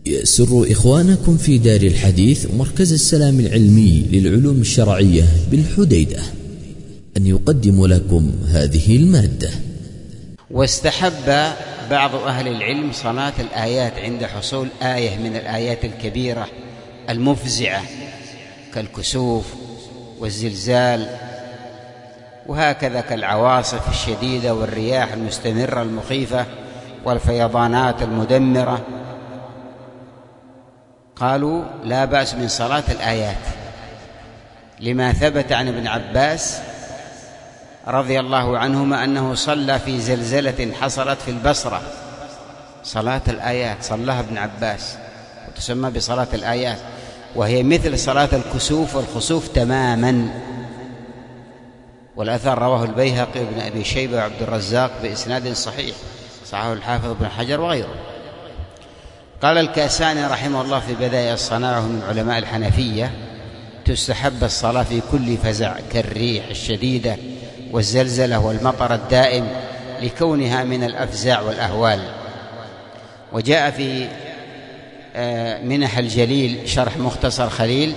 يسر إخوانكم في دار الحديث مركز السلام العلمي للعلوم الشرعية بالحديدة أن يقدم لكم هذه المادة. واستحب بعض أهل العلم صلاة الآيات عند حصول آية من الآيات الكبيرة المفزعة كالكسوف والزلزال، وهكذا كالعواصف الشديدة والرياح المستمرة المخيفة والفيضانات المدمرة. قالوا لا بأس من صلاة الآيات لما ثبت عن ابن عباس رضي الله عنهما أنه صلى في زلزلة حصلت في البصرة صلاة الآيات، صلاها ابن عباس وتسمى بصلاة الآيات، وهي مثل صلاة الكسوف والخسوف تماما. والأثر رواه البيهقي وابن أبي شيبة وعبد الرزاق بإسناد صحيح، صححه الحافظ ابن حجر وغيره. قال الكاساني رحمه الله في بدائع الصناعة من علماء الحنفية: تستحب الصلاة في كل فزع كالريح الشديدة والزلزلة والمطر الدائم لكونها من الأفزاع والأهوال. وجاء في منح الجليل شرح مختصر خليل،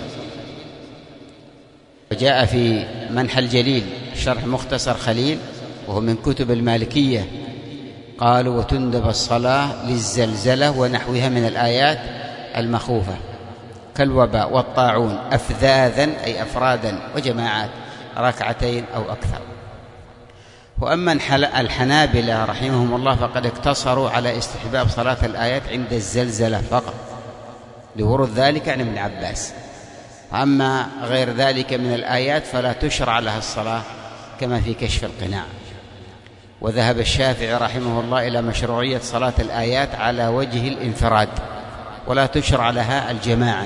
وجاء في منح الجليل شرح مختصر خليل وهو من كتب المالكية، قالوا: وتندب الصلاة للزلزلة ونحوها من الآيات المخوفة كالوباء والطاعون أفذاذا أي أفرادا وجماعات ركعتين أو أكثر. وأما الحنابلة رحمهم الله فقد اقتصروا على استحباب صلاة الآيات عند الزلزلة فقط لورود ذلك عن ابن عباس، أما غير ذلك من الآيات فلا تشرع لها الصلاة كما في كشف القناع. وذهب الشافعي رحمه الله إلى مشروعية صلاة الآيات على وجه الانفراد، ولا تشرع لها الجماعة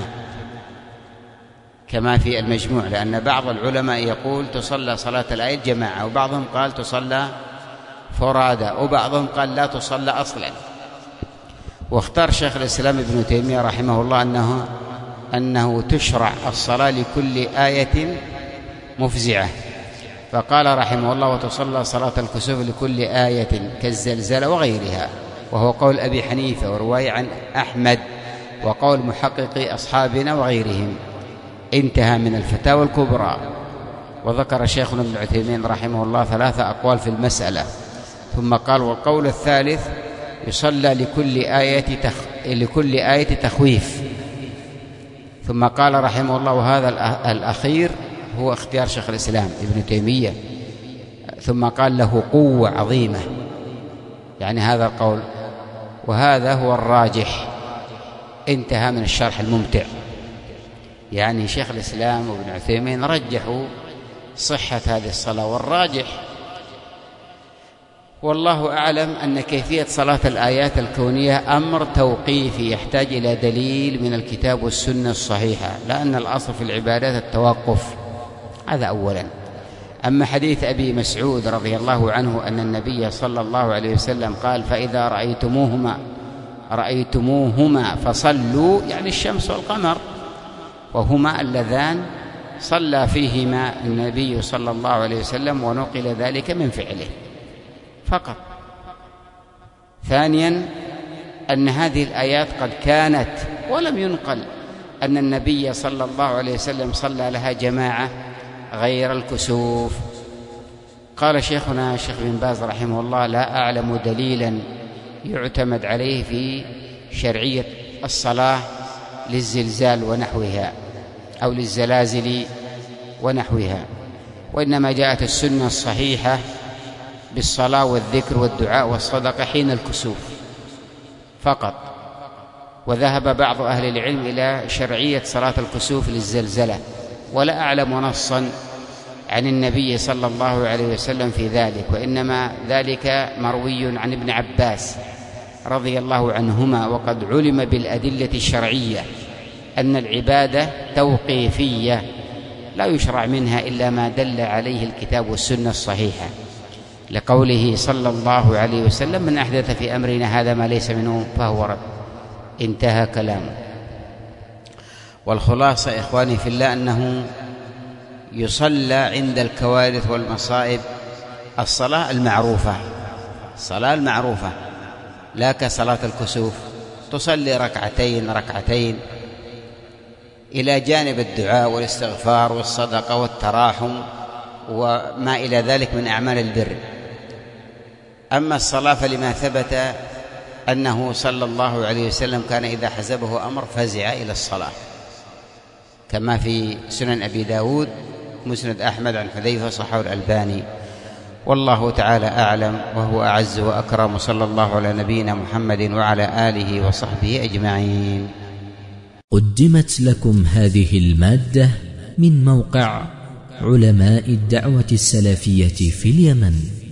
كما في المجموع، لأن بعض العلماء يقول تصلى صلاة الآيات جماعة، وبعضهم قال تصلى فرادى، وبعضهم قال لا تصلى أصلا. واختار شيخ الإسلام ابن تيمية رحمه الله أنه تشرع الصلاة لكل آية مفزعة، فقال رحمه الله: وتصلى صلاة الكسوف لكل آية كالزلزلة وغيرها، وهو قول أبي حنيفة ورواية عن أحمد وقول محققي أصحابنا وغيرهم. انتهى من الفتاوى الكبرى. وذكر شيخنا ابن عثيمين رحمه الله 3 أقوال في المسألة، ثم قال: والقول الثالث يصلى لكل آية تخويف. ثم قال رحمه الله: وهذا الأخير هو اختيار شيخ الإسلام ابن تيمية. ثم قال: له قوة عظيمة، يعني هذا القول، وهذا هو الراجح. انتهى من الشرح الممتع. يعني شيخ الإسلام وابن عثيمين رجحوا صحة هذه الصلاة، والراجح والله أعلم أن كيفية صلاة الآيات الكونية أمر توقيفي يحتاج إلى دليل من الكتاب والسنة الصحيحة، لأن الأصل في العبادات التوقف، هذا أولا. أما حديث أبي مسعود رضي الله عنه أن النبي صلى الله عليه وسلم قال: فإذا رأيتموهما فصلوا، يعني الشمس والقمر، وهما اللذان صلى فيهما النبي صلى الله عليه وسلم، ونقل ذلك من فعله فقط. ثانيا أن هذه الآيات قد كانت ولم ينقل أن النبي صلى الله عليه وسلم صلى لها جماعة غير الكسوف. قال شيخنا الشيخ بن باز رحمه الله: لا أعلم دليلا يعتمد عليه في شرعية الصلاة للزلزال ونحوها أو للزلازل ونحوها، وإنما جاءت السنة الصحيحة بالصلاة والذكر والدعاء والصدقة حين الكسوف فقط. وذهب بعض أهل العلم إلى شرعية صلاة الكسوف للزلزلة، ولا أعلم نصا عن النبي صلى الله عليه وسلم في ذلك، وإنما ذلك مروي عن ابن عباس رضي الله عنهما. وقد علم بالأدلة الشرعية أن العبادة توقيفية لا يشرع منها إلا ما دل عليه الكتاب والسنة الصحيحة، لقوله صلى الله عليه وسلم: من أحدث في أمرنا هذا ما ليس منه فهو رد. انتهى كلامه. والخلاصة إخواني في الله أنه يصلى عند الكوارث والمصائب الصلاة المعروفة، لا كصلاة الكسوف تصلي ركعتين إلى جانب الدعاء والاستغفار والصدقة والتراحم وما إلى ذلك من أعمال البر. أما الصلاة فلما ثبت أنه صلى الله عليه وسلم كان إذا حزبه أمر فزع إلى الصلاة، كما في سنن أبي داود مسند أحمد عن حذيفة صححه الألباني. والله تعالى أعلم وهو أعز وأكرم، صلى الله على نبينا محمد وعلى آله وصحبه أجمعين. قدمت لكم هذه المادة من موقع علماء الدعوة السلفية في اليمن.